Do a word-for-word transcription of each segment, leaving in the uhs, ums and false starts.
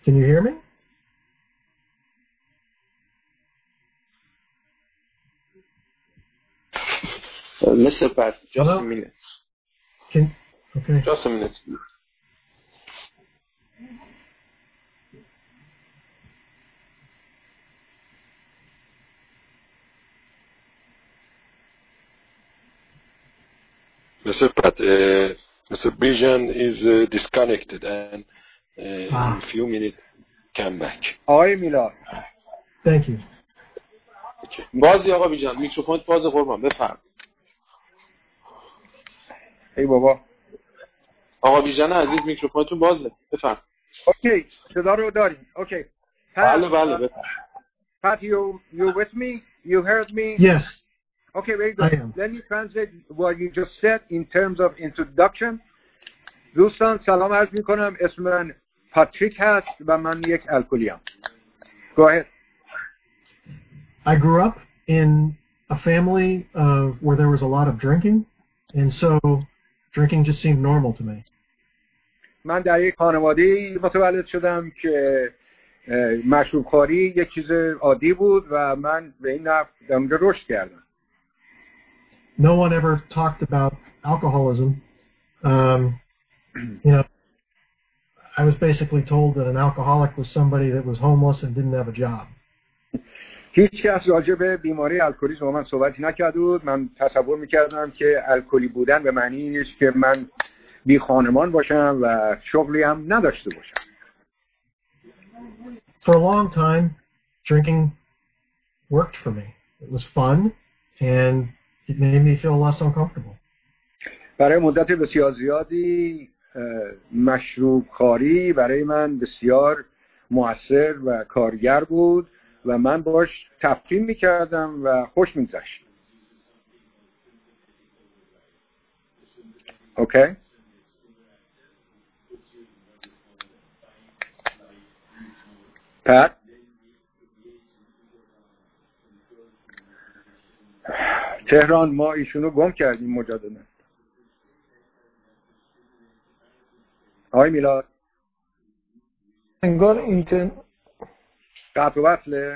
Can you hear me? Uh, Mister Pat, just Hello? a minute. Can, okay. Just a minute. Mister Pat, uh, Mister Bijan is uh, disconnected and uh, Ah. in a few minutes come back. آقای میلاد. Thank you. Okay. بازی آقا بیجان میکروفون باز قربان بفرم. ای بابا. آقا بیجان عزیز میکروفونتون بازه بفرم. اوکی صدا رو داریم. اوکی. بله بله بفرم. Pat, you you with me? You heard me? Yes. Okay, very I good. am. Let me translate what you just said in terms of introduction. دوستان سلام عرض می کنم. اسم من پاتریک هست و من یک الکلیم. Go ahead. I grew up in a family uh, where there was a lot of drinking, and so drinking just seemed normal to me. من در یک خانواده متولد شدم که مشروبخواری یک چیز عادی بود و من به این نحو در اونجا رشد کردم. No one ever talked about alcoholism. Um, you know, I was basically told that an alcoholic was somebody that was homeless and didn't have a job. هیچ کس راجع به بیماری الکلیسم با من صحبتی نکرده بود. من تصور میکردم که الکلی بودن به معنی این است که من بی خانمان باشم و شغلی هم نداشته باشم. For a long time, drinking worked for me. It was fun, and it made me feel less uncomfortable. برای مدت بسیار زیادی مشروب خواری برای من بسیار مؤثر و کارگر بود و من باش تفریح میکردم و خوش میگذشت. اوکی؟ پت؟ تهران ما ایشونو گم کردیم مجددا. آقای میلاد انگار اینترنت قطع و وصله.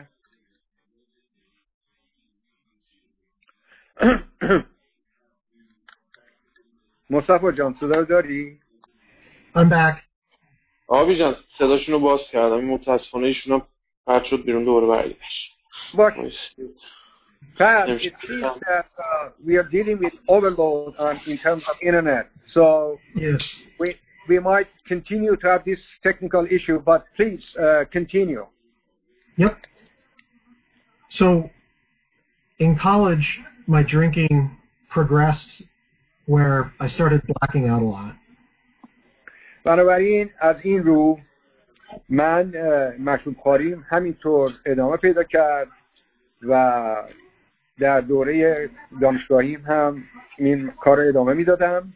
مصطفی جان صدا رو داری؟ I'm back. آقا بیجان صداشون رو باز کردم. این متاسفانه ایشون هم پرد شد بیرون دوباره برگشت. باش. Pat, it seems that uh, we are dealing with overload on, in terms of internet. So Yes. we we might continue to have this technical issue, but please uh, continue. Yep. So, in college, my drinking progressed where I started blacking out a lot. بنابراین از این رو من مشروب خواریم همینطور ادامه پیدا کرد و در دوره دانشگاهیم هم این کار ادامه میدادم.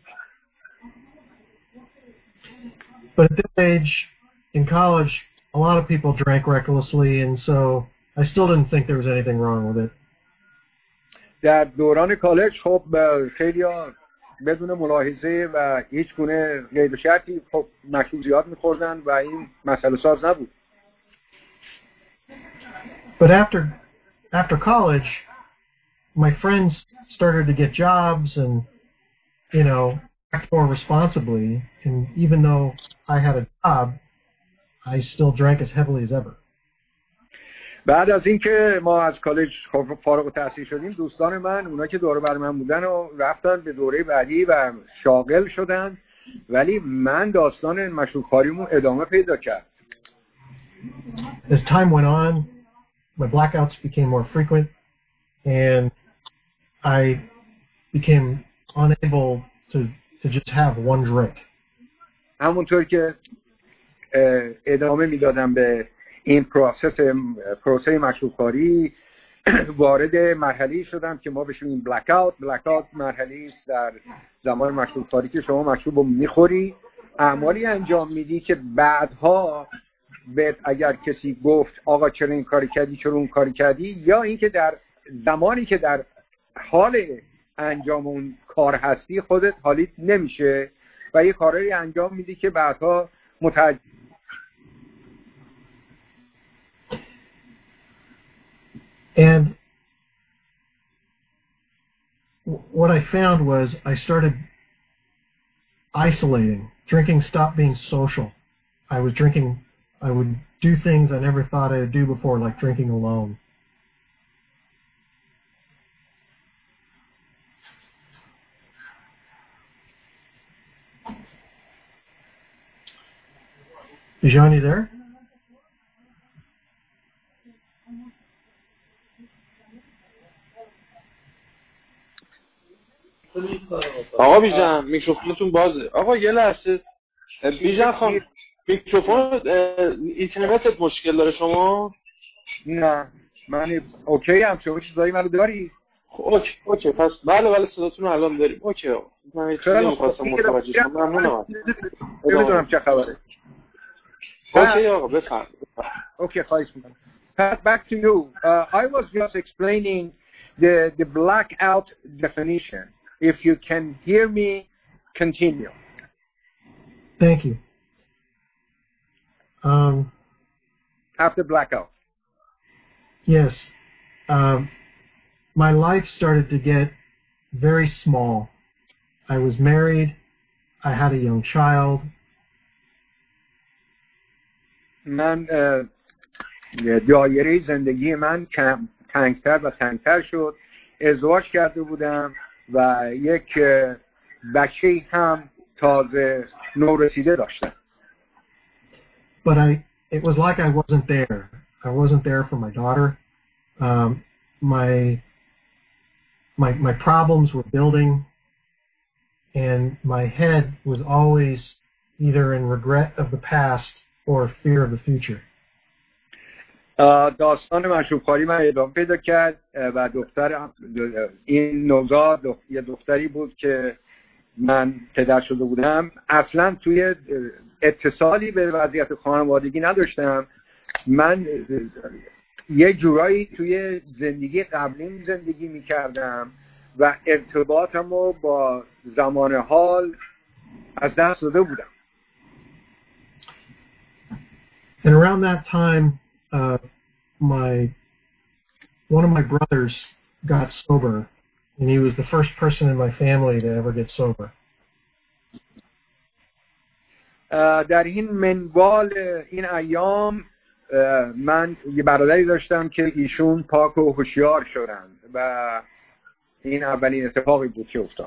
But at this age, in college, a lot of people drank recklessly, and so I still didn't think there was anything wrong with it. در دوران کالج خب خیلی بدون ملاحظه و هیچ گونه قید و شرطی خب مشروب زیاد می‌خوردن و این مسئله ساز نبود. But after after college, my friends started to get jobs and, you know, act more responsibly, and even though I had a job, I still drank as heavily as ever. بعد از اینکه ما از کالج فارغ التحصیل شدیم، دوستان من اونا که دوره بر من بودن و رفتن به دوره بعدی و شاغل شدن، ولی من داستان مشروب خواریمو ادامه پیدا کرد. As time went on, my blackouts became more frequent, and I became unable to to just have one drink. همونطور که ادامه میدادم به این پروسس پروسه مشروب خواری، وارد مرحله‌ای شدم که ما بهش میگیم بلک اوت. بلک اوت مرحله‌ای است در زمان مشروب خواری که شما مشروب رو میخوری، اعمالی انجام میدی که بعدها به اگر کسی گفت آقا چرا این کاری کردی چرا اون کاری کردی، یا اینکه در زمانی که در حال انجام اون کار هستی خودت حالیت نمیشه و یه کاری انجام میدی که بعدها متوجه And what I found was I started isolating. Drinking stopped being social. I was drinking, I would do things I never thought I would do before, like drinking alone. Is Johnny there? آقا بیژن میکروفونتون بازه. آقا یه لحظه بیژن خان میکروفون اینترنتت مشکل داره شما؟ نه من اوکی هم. شما چیزایی منو داری؟ اوکی اوکی پس بله بله صداتون رو الان داریم. اوکی آقا من خیلی نمی‌خواستم متوجه شم. ممنونم. نمیدونم چه خبره. اوکی آقا بفرمایید. اوکی خواهش می‌کنم. Pat, back to you. Uh, I was just explaining the the blackout definition. If you can hear me, continue. Thank you. Um, After blackout. Yes. Um, my life started to get very small. I was married. I had a young child. من دایره زندگی من کم تنگتر و تنگتر شد. ازدواج کرده بودم و یک بچه هم تازه نورسیده داشتم. But I, it was like I wasn't there. I wasn't there for my daughter. Um, my, my, my problems were building, and my head was always either in regret of the past or fear of the future. داستان مشروبخواری من ادامه پیدا کرد و دختر این نوزاد یه دختری بود که من پدر شده بودم. اصلا توی اتصالی به وضعیت خانوادگی نداشتم. من یه جورایی توی زندگی قبلیم زندگی میکردم و ارتباطم رو با زمان حال از دست داده بودم. And around that time, uh, my one of my brothers got sober, and he was the first person in my family to ever get sober. در این منوال این ایام من یه برادری داشتم که ایشون پاک و هوشیار شدند و این اولین اتفاقی بود که افتاد.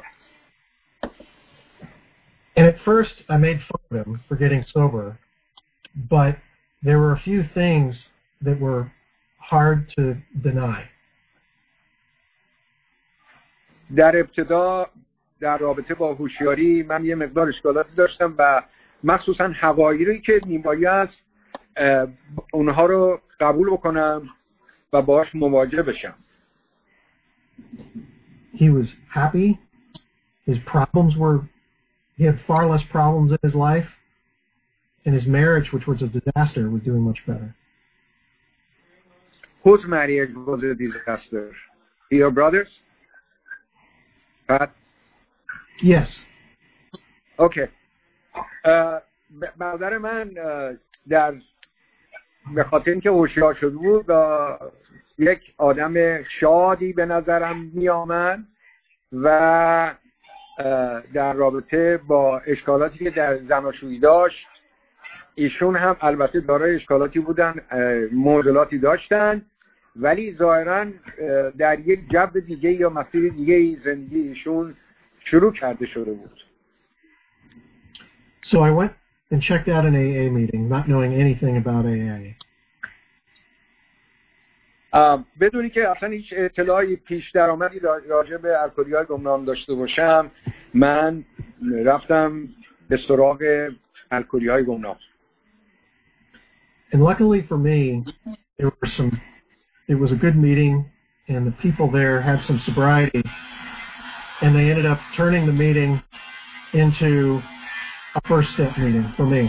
And at first I made fun of him for getting sober, but there were a few things that were hard to deny. در ابتدا در رابطه با هوشیاری من یه مقدار اشکالاتی داشتم و مخصوصا حقایقی که میباید اونها رو قبول بکنم و باهاش مواجه بشم. He was happy. His problems were, he had far less problems in his life, and his marriage, which was a disaster, was doing much better. Whose marriage was a disaster? Your brothers? Pat? Yes. Okay. برادر من در به خاطر اینکه هوشیار شده بود و یک آدم شادی به نظرم می آمد و در رابطه با اشکالاتی که در زناشویی داشت ایشون هم البته دارای اشکالاتی بودن، معضلاتی داشتن، ولی ظاهرا در یک جو دیگه یا مسیر دیگه زندگی ایشون شروع کرده شده بود. So I went and checked out an A A meeting, not knowing anything about A A. بدونی که اصلا هیچ اطلاعی پیش درآمدی راجع به الکلی‌های گمنام داشته باشم، من رفتم به سراغ الکلی‌های گمنام. And luckily for me, there were some. It was a good meeting, and the people there had some sobriety, and they ended up turning the meeting into a first step meeting for me.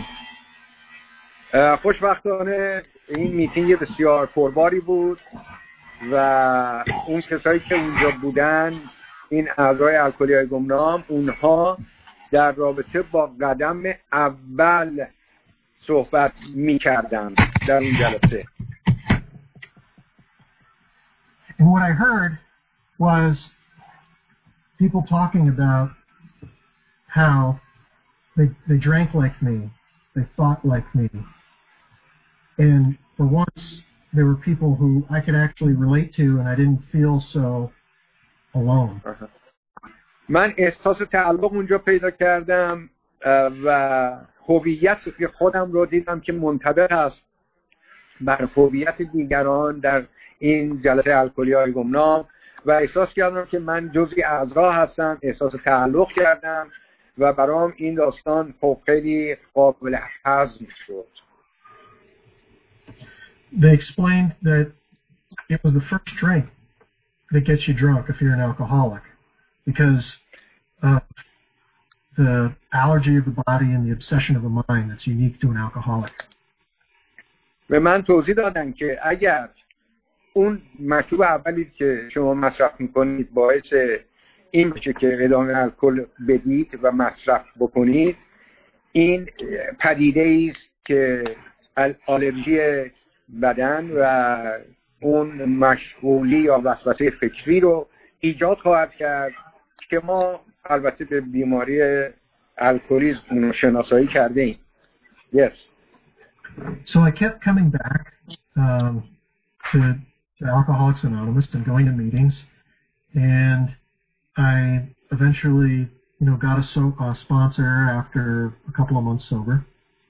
خوشبختانه این میتینگ بسیار پرباری بود و اون کسایی که اونجا بودن، این اعضای الکلی‌های گمنام، اونها در رابطه با قدم اول صحبت میکردن در اون جلسه. And what I heard was people talking about how they, they drank like me, they thought like me. And for once, there were people who I could actually relate to and I didn't feel so alone. من احساس تعلق اونجا پیدا کردم و هویت خودم رو دیدم که منطبق است بر هویت دیگران در این جلسه الکلیای گمنام و احساس کردم که من جزئی اعضا هستم، احساس تعلق کردم و برام این داستان خب خیلی قابل هضم شد. They explained that it was the first drink that gets you drunk if you're an alcoholic because of the allergy of the body and the obsession of the mind that's unique to an alcoholic. به من توضیح دادن که اگر اون مشروب اولی که شما مصرف میکنید باعث این بشه که ادامه الکل بدید و مصرف بکنید، این پدیده است که آلرژی بدن و اون مشغولی یا وسوسه فکری رو ایجاد خواهد کرد که ما البته به بیماری الکلیسم اون شناسایی کرده ایم. Yes. So I kept coming back um, to, to Alcoholics Anonymous and going to meetings, and I eventually, you know, got a, so, a sponsor after a couple of months sober.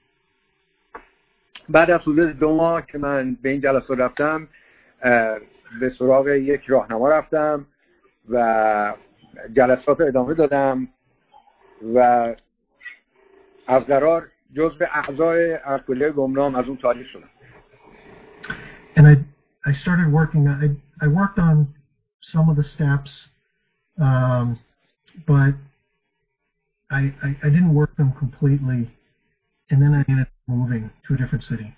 بعد از حدود دو ماه که من به این جلسه رفتم به سراغ یک راهنما رفتم و جلسات ادامه دادم و از قرار جزء اعضای الکلیای گمنام از اون تاریخ شدم. And I I started working I I worked on some of the steps um, but I, I I didn't work them completely and then I ended up moving to a different city.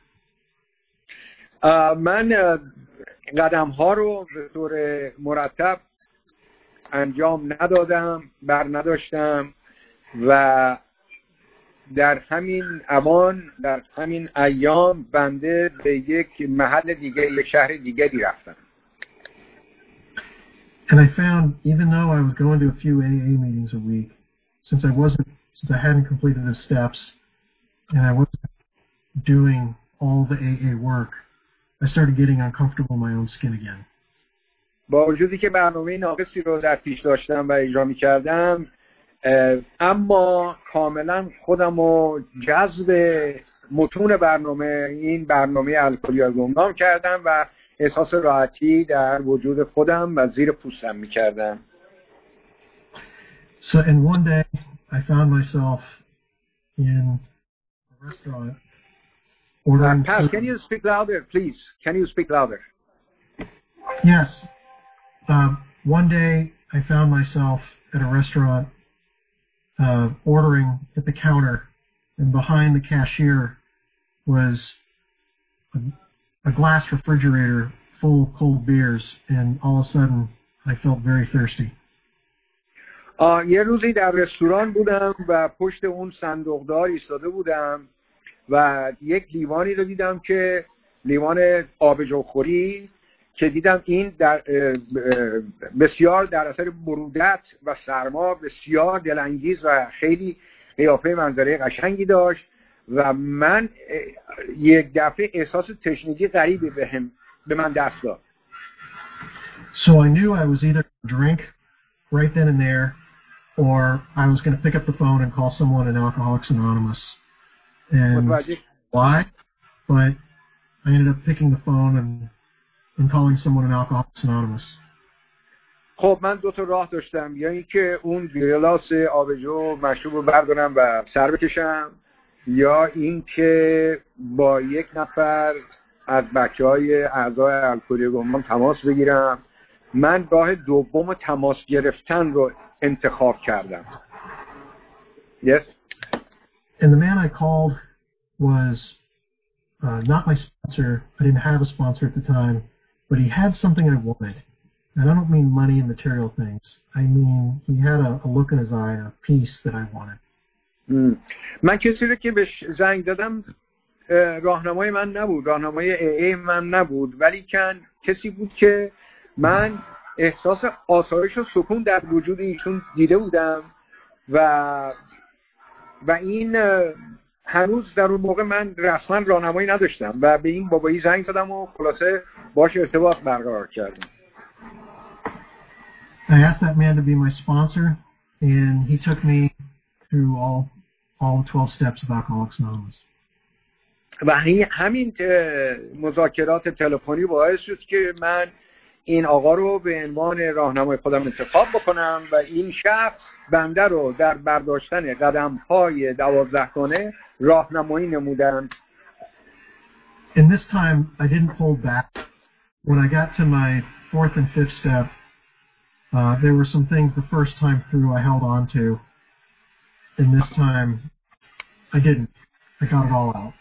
من قدم ها رو به طور مرتب انجام ندادم، بر نداشتم و در همین اوان در همین ایام بنده به یک محل دیگه، یک شهر دیگری رفتم. And I found even though I was going to a few A A meetings a week, since I wasn't since I hadn't completed the steps and I wasn't doing all the A A work, I started getting uncomfortable in my own skin again. با وجودی که برنامه ناقصی رو در پیش داشتم و اجرا می‌کردم، اما کاملا خودم رو جذب متون برنامه این برنامه الکلیای گمنام کردم و احساس راحتی در وجود خودم و زیر پوستم می‌کردم. So and one day I found myself in a restaurant ordering. Uh, Pat, can you speak louder, please? Can you speak louder? Yes. Uh, one day I found myself at a restaurant uh, ordering at the counter, and behind the cashier was a, a glass refrigerator full of cold beers, and all of a sudden I felt very thirsty. آه یه روزی در رستوران بودم و پشت اون صندوقدار ایستاده بودم و یک لیوانی رو دیدم که لیوان آبجوخوری که دیدم این در بسیار در اثر برودت و سرما بسیار دلانگیز و خیلی قیافه منظره قشنگی داشت و من یک دفعه احساس تشنگی غریبی بهم به من دست داد. So I knew I was either going to drink right then and there or I was going to pick up the phone and call someone in Alcoholics Anonymous. And why? But I ended up picking the phone and and calling someone in Alcoholics Anonymous. خب من دو تا راه داشتم، یا اینکه اون گلاس آبجو مشروب رو بردارم و سر بکشم، یا اینکه با یک نفر از بچهای اعضای الکلیای گمنام تماس بگیرم. من راه دوم تماس گرفتن رو انتخاب کردم. Yes. And the man I called was uh, not my sponsor. I didn't have a sponsor at the time. But he had something I wanted. And I don't mean money and material things. I mean he had a, a look in his eye, a peace that I wanted. Mm. من کسی رو که بهش زنگ دادم راهنمای من نبود، راهنمای ای ای من نبود، ولی کن کسی بود که من احساس آسایش و سکون در وجود ایشون دیده بودم و و این هنوز در اون موقع من رسما راهنمایی نداشتم و به این بابایی زنگ زدم و خلاصه باش ارتباط برقرار کردم. I asked that man to be my sponsor and he took me through all all twelve steps of Alcoholics Anonymous. و همین مذاکرات تلفنی باعث شد که من این آقا رو به عنوان راهنمای خودم انتخاب بکنم و این شخص بنده رو در برداشتن قدم‌های دوازدهگانه راهنمایی نمودن. In this time I didn't hold back. When I got to my fourth and fifth step, uh, there were some things the first time through I held on to. And this time I didn't. I got it all out.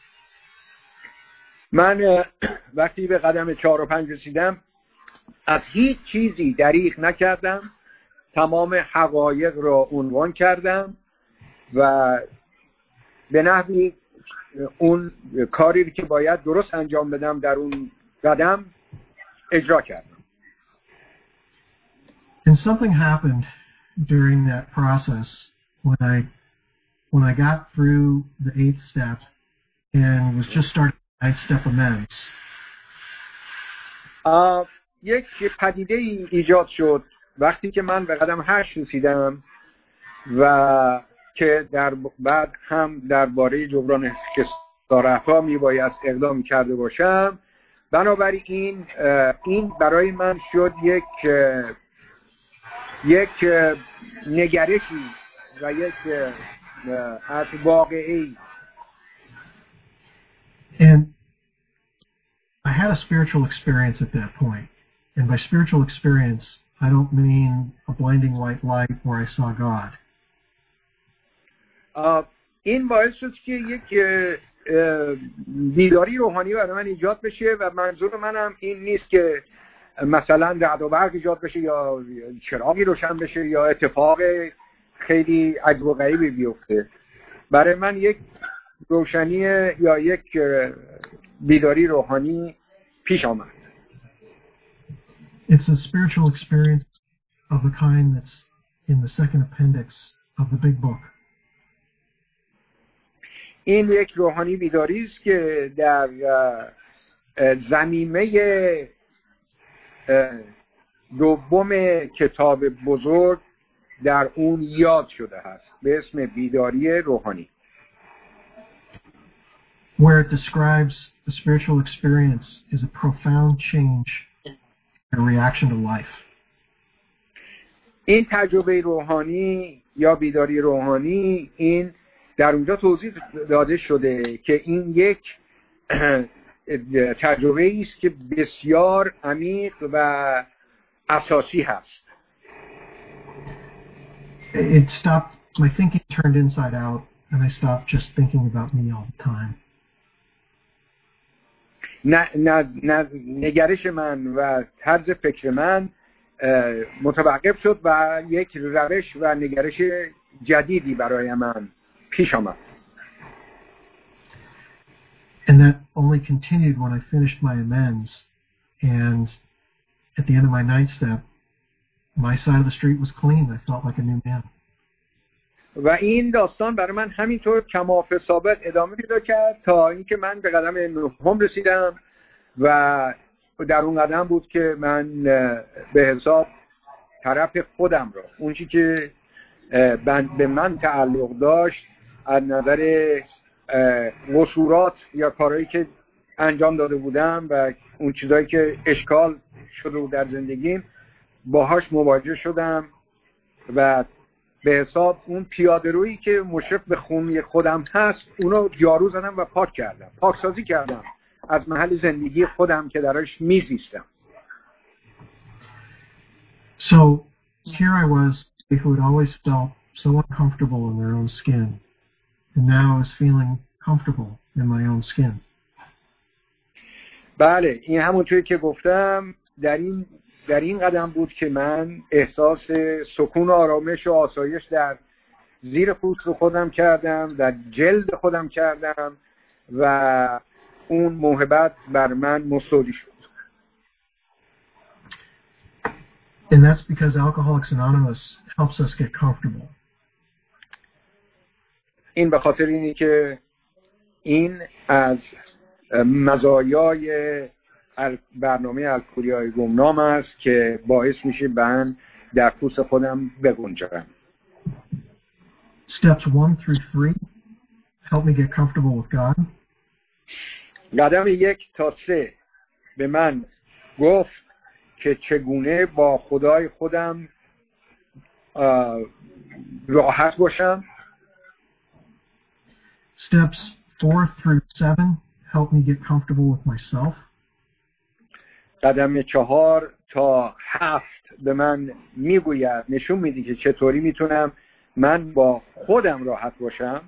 من وقتی به قدم چهار و پنج رسیدم از هیچ چیزی دریغ نکردم، تمام حقایق را عنوان کردم و به نحوی اون کاری که باید درست انجام بدم در اون قدم اجرا کردم. And something happened during that process when I when I got through the eighth step and was just starting the ninth step amends. Uh, یک پدیده ای ایجاد شد وقتی که من به قدم هشت رسیدم و که در بعد هم درباره جبران خسارت‌ها میباید اقدام کرده باشم. بنابراین این برای من شد یک یک نگرشی و یک از واقعی. And I had a spiritual experience at that point. And by spiritual experience, I don't mean a blinding white light where I saw God. این باعث شد که یک بیداری روحانی برای من ایجاد بشه و منظور منم این نیست که مثلا رعد و برق ایجاد بشه یا چراغی روشن بشه یا اتفاق خیلی عجب و غریبی بیفته. برای من یک روشنی یا یک بیداری روحانی پیش آمد. It's a spiritual experience of the kind that's in the second appendix of the big book. این یک روحانی بیداری است که در ضمیمه دوم کتاب بزرگ در اون یاد شده است به اسم بیداری روحانی. Where it describes the spiritual experience is a profound change in reaction to life. این تجربه روحانی یا بیداری روحانی این در اونجا توضیح داده شده که این یک تجربه است که بسیار عمیق و اساسی هست. It stopped, my thinking turned inside out and I stopped just thinking about me all the time. نه نه نگرش من و طرز فکر من متوقف شد و یک روش و نگرش جدیدی برای من پیش آمد. And that only continued when I finished my amends and at the end of my ninth step my side of the street was clean. I felt like a new man. و این داستان برای من همینطور کماف ثابت ادامه پیدا کرد تا اینکه من به قدم نهم رسیدم و در اون قدم بود که من به حساب طرف خودم را اون چیزی که به من تعلق داشت از نظر قصورات یا کارهایی که انجام داده بودم و اون چیزایی که اشکال شده بود در زندگیم باهاش مواجه شدم و به حساب اون پیاده رویی که مشرف به خونه خودم هست اونو جارو زدم و پاک کردم، پاکسازی کردم از محل زندگی خودم که درش میزیستم. So here I was, who had always felt so uncomfortable in their own skin, and now I was feeling comfortable in my own skin. بله، این همونطوری که گفتم در این در این قدم بود که من احساس سکون و آرامش و آسایش در زیر پوست خودم کردم، در جلد خودم کردم و اون موهبت بر من مستولی شد. And that's because Alcoholics Anonymous helps us get comfortable. این به خاطر اینه که این از مزایای برنامه الکلیای گمنام است که باعث میشه من در پوست خودم بگنجم. Steps one through three help me get comfortable with God. قدم یک تا سه به من گفت که چگونه با خدای خودم راحت باشم. Steps four through seven help me get comfortable with myself. قدم چهار تا هفت به من میگوید، نشون میده که چطوری میتونم من با خودم راحت باشم.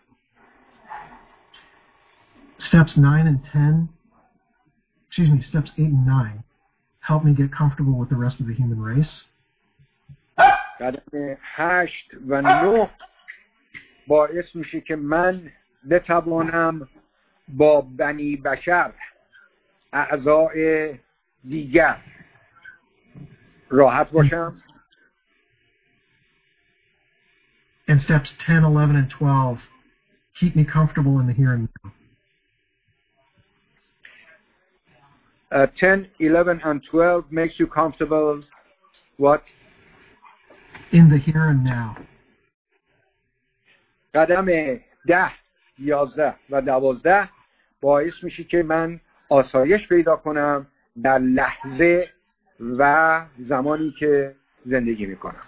Steps nine and ten, excuse me, steps eight and nine help me get comfortable with the rest of the human race. قدم هشت و نه باعث میشه که من بتوانم با بنی بشر، اعضای دیگر راحت باشم. And steps ten, eleven, and twelve keep me comfortable in the here and now. Uh, ten, eleven, and twelve makes you comfortable what? In the here and now. قدم ده، یازده و دوازده باعث میشه که من آسایش پیدا کنم در لحظه و زمانی که زندگی میکنم.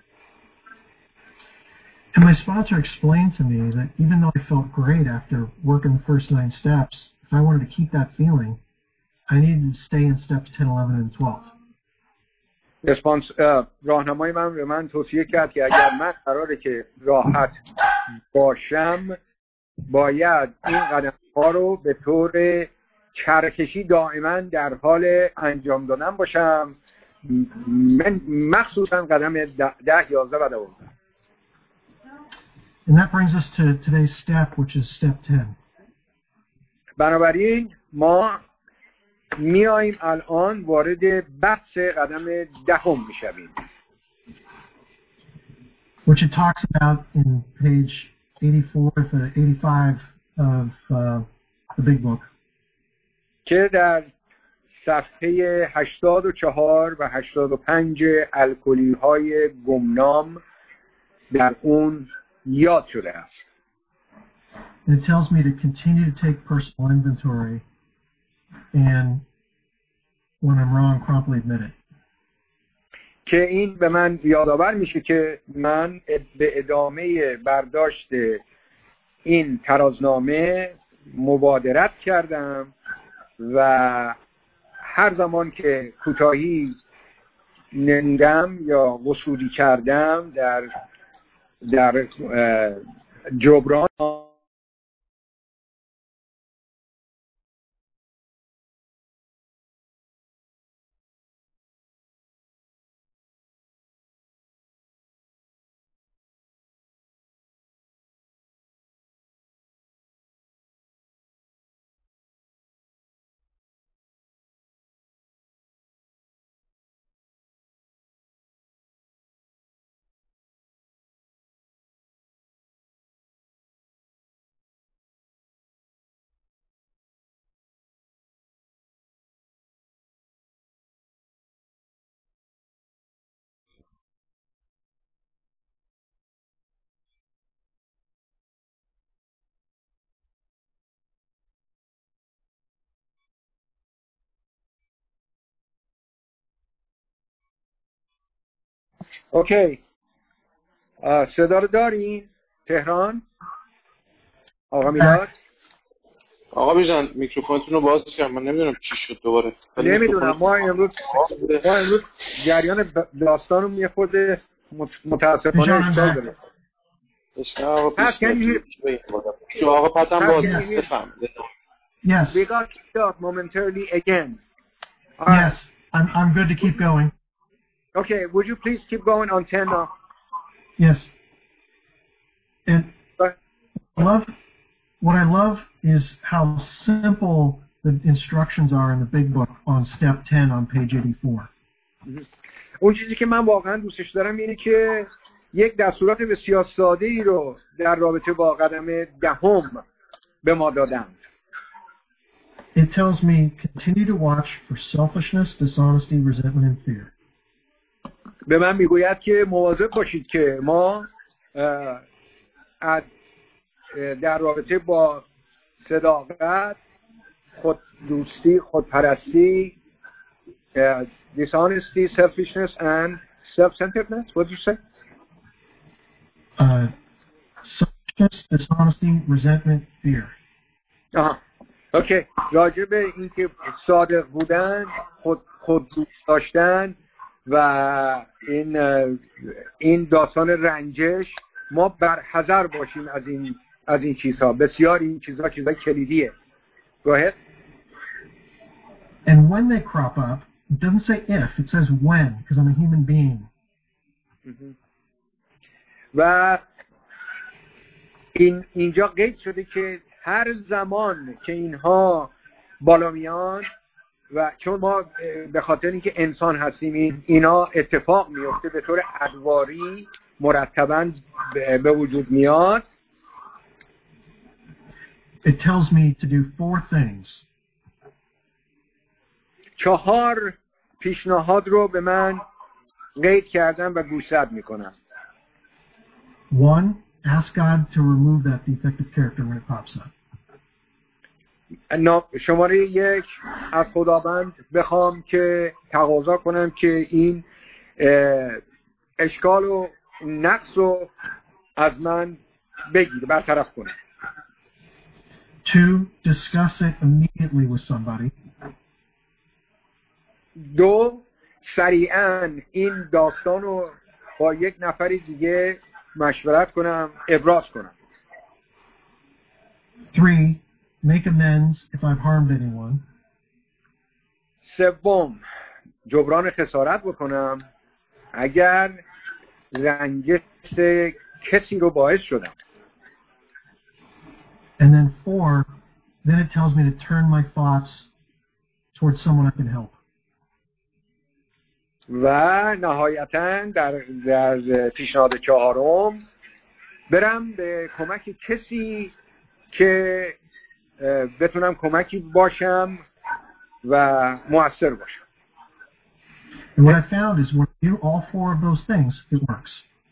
And my sponsor explained to me that even though I felt great after working the first nine steps, if I wanted to keep that feeling, I needed to stay in steps ten, eleven, and twelve. اسپانس راهنمای من به من توصیه کرد که اگر من قراره که راحت باشم باید این قدم ها رو به طور چرخشی دائما در حال انجام دادن باشم، من مخصوصا قدم ده، یازده و دوازده. And that brings us to today's step, which is step ten. بنابراین ما میاییم الان وارد بحث قدم دهم میشویم. Which it talks about in page eighty-four to eighty-five of uh, the big book. که در صفحه هشتاد و چهار و هشتاد و پنج الکلی های گمنام در اون یاد شده است. And it tells me to continue to take personal inventory and when I'm wrong, promptly admit it. که این به من یادآور میشه که من به ادامه برداشت این ترازنامه مبادرت کردم و هر زمان که کوتاهی نمودم یا قصوری کردم در در جبران اوکی صدا رو دارین تهران؟ آقا میلاد؟ آقا بیژن میکروفونتون رو باز کردم، من نمیدونم چی شد دوباره. نمیدونم، ما امروز ما امروز جریان داستانو یه خورده متاسفانه اشکال داره. آقا آقا پتم باز بفهم. Yes. We got kicked off momentarily again. All yes, right. I'm I'm good to keep going. Okay, would you please keep going on ten now? Yes. And I love what I love is how simple the instructions are in the big book on step ten on page eighty-four. اون چیزی که من واقعا دوستش دارم اینه که یک دستورات بسیار ساده ای رو در رابطه با قدم دهم به ما دادند. It tells me continue to watch for selfishness, dishonesty, resentment and fear. به من میگوید که مواظب باشید که ما از در رابطه با صداقت، خود دوستی، خودپرستی، dishonesty, selfishness and self-centeredness. What did you say? Uh, selfishness, dishonesty, resentment, fear. آها. اوکی. راجع به اینکه صادق بودن، خود خود دوست داشتن و این این داستان رنجش، ما برحذر باشیم از این از این چیزها. بسیار این چیزها چیزهای کلیدیه. Go ahead. And when they crop up, it doesn't say if, it says when, because I'm a human being. و این اینجا قید شده که هر زمان که اینها بالا میان و چون ما به خاطر اینکه انسان هستیم اینا اتفاق میفته به طور ادواری مرتباً به وجود میاد. It tells me to do four things. چهار پیشنهاد رو به من قید کردم و گوشزد میکنم. One, ask God to remove that defective character when it pops up. شماره یک، از خداوند بخوام که تقاضا کنم که این اشکال و نقص رو از من بگیره، برطرف کنه. Two, discuss it immediately with somebody. دو، سریعاً این داستان رو با یک نفر دیگه مشورت کنم، ابراز کنم. Three, make amends if I've harmed anyone. سوم، جبران خسارت بکنم اگر رنجش کسی رو باعث شدم. And then four, then it tells me to turn my thoughts towards someone I can help. و نهایتاً در در پیشنهاد چهارم برم به کمک کسی که بتونم کمکی باشم و مؤثر باشم. And what I found is when you do all four of those things, it works.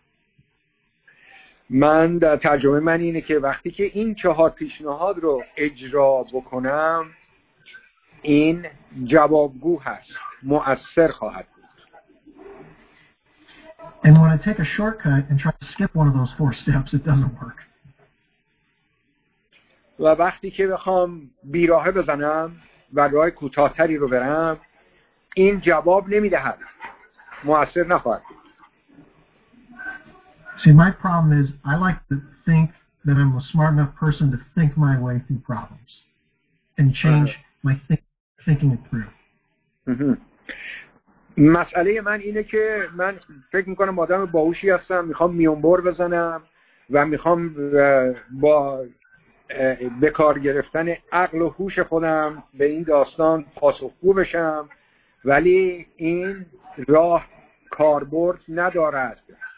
من در ترجمه من اینه که وقتی که این چهار پیشنهاد رو اجرا بکنم این جوابگو هست، مؤثر خواهد بود. And when I take a shortcut and try to skip one of those four steps, it doesn't work. و وقتی که بخوام بیراهه بزنم و راه کوتاه‌تری رو برم این جواب نمیدهد، مؤثر نخواهد بود. See, my problem is I like to think that I'm a smart enough person to think my way through problems and change uh-huh. my think, thinking it through. Uh-huh. مسئله من اینه که من فکر میکنم آدم باهوشی هستم، میخوام میونبر بزنم و میخوام با به کار گرفتن عقل و هوش خودم به این داستان پاسخگو بشم، ولی این راه کاربرد ندارد.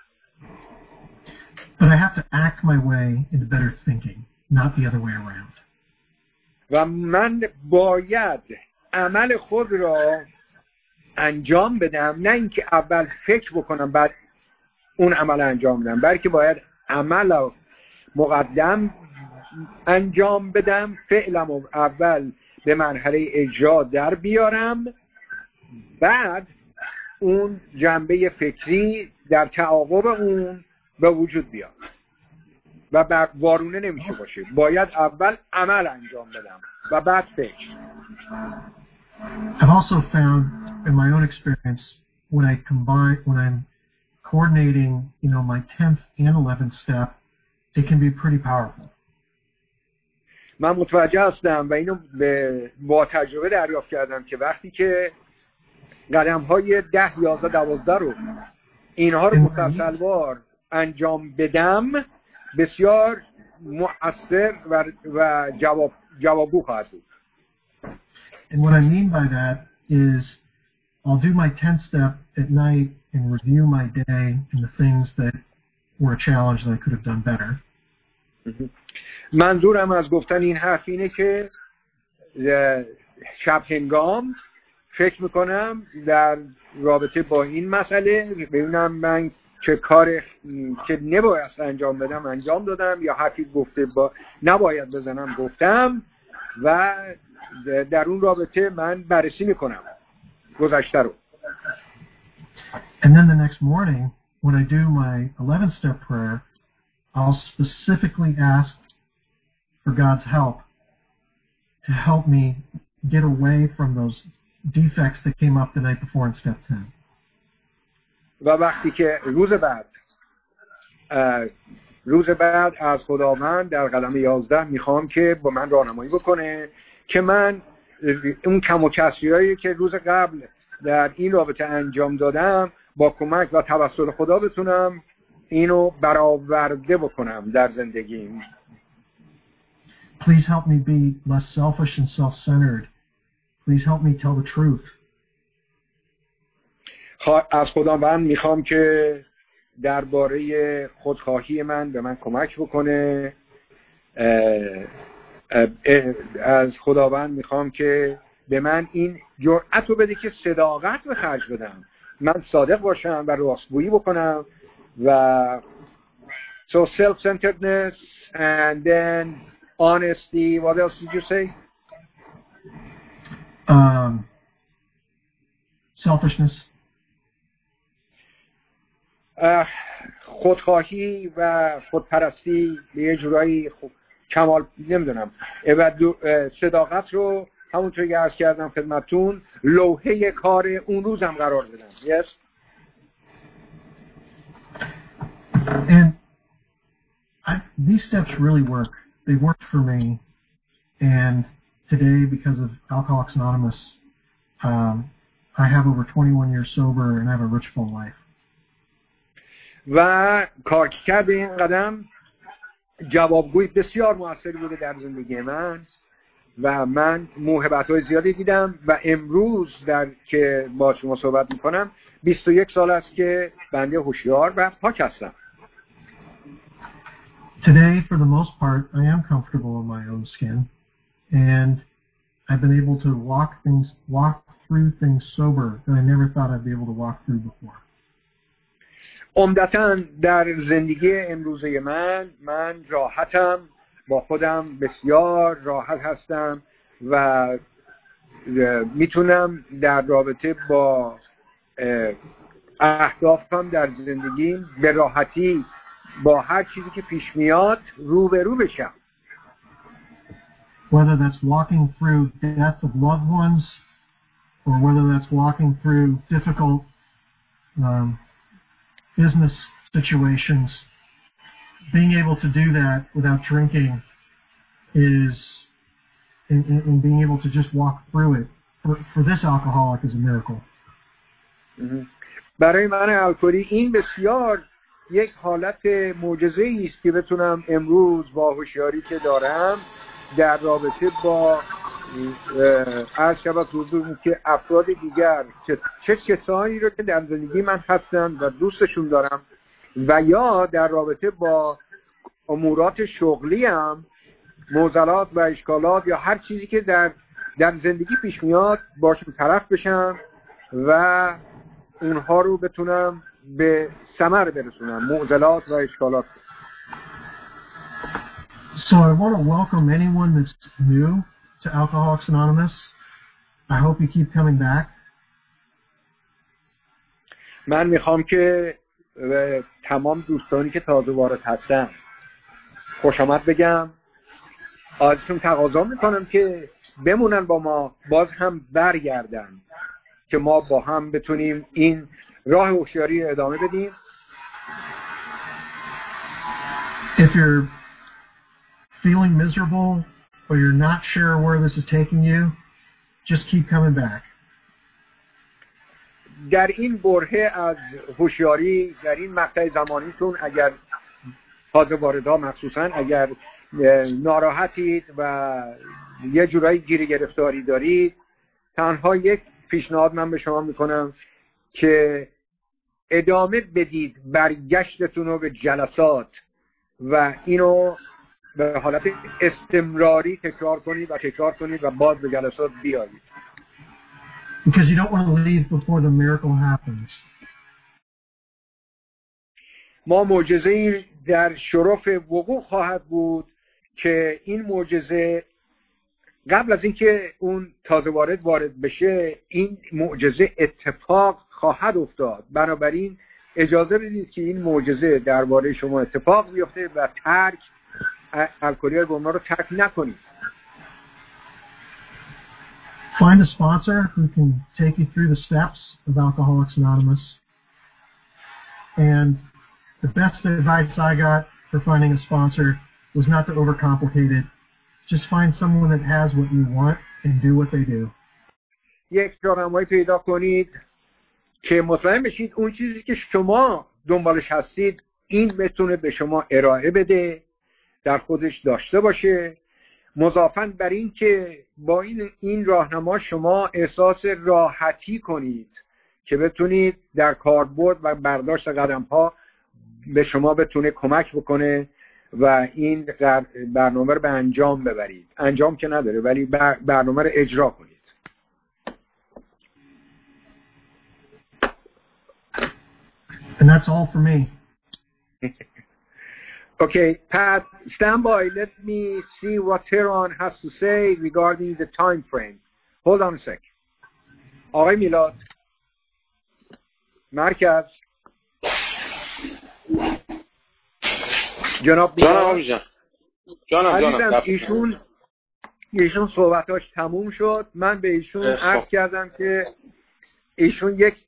But I have to act my way into better thinking, not the other way around. و من باید عمل خود را انجام بدم، نه اینکه اول فکر بکنم بعد اون عمل انجام بدم، بلکه باید عمل مقدم انجام بدم، فعلم اول به مرحله اجرا در بیارم، بعد اون جنبه فکری در تعاقب اون به وجود بیاد و وارونه نمیشه باشه. باید اول عمل انجام بدم و بعد فکر. I've also found in my own experience when I combine, when I'm coordinating, you know, my tenth and eleventh step, it can be pretty powerful. من متوجه هستم و اینو با تجربه دریافت کردم که وقتی که قدم های ده، یازده، دوازده رو اینها رو مفصلوار انجام بدم بسیار مؤثر و, و جواب جوابگو خواهد بود. And what I mean by that is I'll do my ten step at night and review my day and the things that were a challenge that I could have done better. منظورم از گفتن این حرف اینه که شب هنگام فکر میکنم در رابطه با این مسئله ببینم من چه کار که نباید انجام بدم انجام دادم یا حرفی گفته با نباید بزنم گفتم و در اون رابطه من بررسی میکنم گذشته رو. And then the next morning when I do my eleven step prayer, I'll specifically ask for God's help to help me get away from those defects that came up the night before in step ten. و وقتی که روز بعد روز بعد از خداوند در قدم یازده میخوام که با من راهنمایی بکنه که من اون کم و کسریایی که روز قبل در این رابطه انجام دادم با کمک و توسل خدا بتونم اینو برآورده بکنم در زندگیم. Please help me be less selfish and self-centered. Please help me tell the truth. از خداوند میخوام که درباره خودخواهی من به من کمک بکنه. از خداوند میخوام که به من این جرأت رو بده که صداقت به خرج بدم، من صادق باشم و راستگویی بکنم. و so self-centeredness and then honesty. What else did you say? Um, selfishness. uh, خودخواهی و خودپرستی به یه جورایی کمال نمیدونم و صداقت رو همونطور که عرض کردم خدمتتون لوحه کار اون روزم قرار بدم. Yes. And I, these steps really work. They worked for me. And today, because of Alcoholics Anonymous, um, I have over twenty-one years sober and I have a rich full life. و کارکرد این قدم جوابگوی بسیار موثری بوده در زندگی من و من موهبت‌های زیادی دیدم و امروز در که با شما صحبت میکنم بیست و یک سال است که بنده هوشیار و پاک هستم. Today, for the most part, I am comfortable in my own skin, and I've been able to walk things, walk through things sober that I never thought I'd be able to walk through before. عمدتاً در زندگی امروزه من من راحتم، با خودم بسیار راحت هستم و میتونم در رابطه با اهدافم در زندگیم به راحتی با هر چیزی که پیش میاد روبرو بشم. Whether that's walking through death of loved ones or whether that's walking through difficult um, business situations, being able to do that without drinking is, and, and being able to just walk through it for, for this alcoholic is a miracle. برای من الکلی این بسیار یک حالت معجزه‌ای است که بتونم امروز با هوشیاری که دارم در رابطه با عرض شود حضور که افراد دیگر چه, چه کسانی رو که در زندگی من هستن و دوستشون دارم و یا در رابطه با امورات شغلی هم معضلات و اشکالات یا هر چیزی که در در زندگی پیش میاد باشون طرف بشم و اونها رو بتونم به ثمر برسونم، معضلات و اشکالات. So I want to welcome anyone that's new to Alcoholics Anonymous. I hope you keep coming back. من میخوام که تمام دوستانی که تازه وارد هستن خوش آمد بگم. ازشون تقاضا میکنم که بمونن با ما، باز هم برگردن که ما با هم بتونیم این راه هوشیاری ادامه بدیم. If you're feeling miserable or you're not sure where this is taking you, just keep coming back. در این برهه از هوشیاری، در این مقطع زمانیتون اگر تازه واردها مخصوصا اگر ناراحتید و یه جورایی گیری گرفتاری دارید، تنها یک پیشنهاد من به شما میکنم که ادامه بدید برگشتتون رو به جلسات و اینو به حالت استمراری تکرار کنید و تکرار کنید و باز به جلسات بیایید. Because you don't want to leave before the miracle happens. ما معجزه‌ای در شرف وقوع خواهد بود که این معجزه قبل از اینکه اون تازه وارد وارد بشه این معجزه اتفاق خواهد افتاد. بنابراین اجازه بدید که این معجزه درباره شما اتفاق بیفته و ترک الکلی گمراه رو ترک نکنید. Find a sponsor who can take you through the steps of Alcoholics Anonymous. And the best advice I got for finding a sponsor was not to overcomplicate it. Just find someone that has what you want and do what they do. یک راهنمایی پیدا کنید که مطمئن بشید اون چیزی که شما دنبالش هستید این بتونه به شما ارائه بده، در خودش داشته باشه، مضافاً بر این که با این این راهنما شما احساس راحتی کنید که بتونید در کاربرد و برداشت قدم‌ها به شما بتونه کمک بکنه و این برنامه رو به انجام ببرید. انجام که نداره ولی برنامه رو اجرا کنید. And that's all for me. Okay, Pat, stand by. Let me see what Tehran has to say regarding the time frame. Hold on a sec. آقای میلاد مرکز جناب جانم جان جانم جانم ایشون ایشون صحبتاش تموم شد. من به ایشون عرض کردم که ایشون یک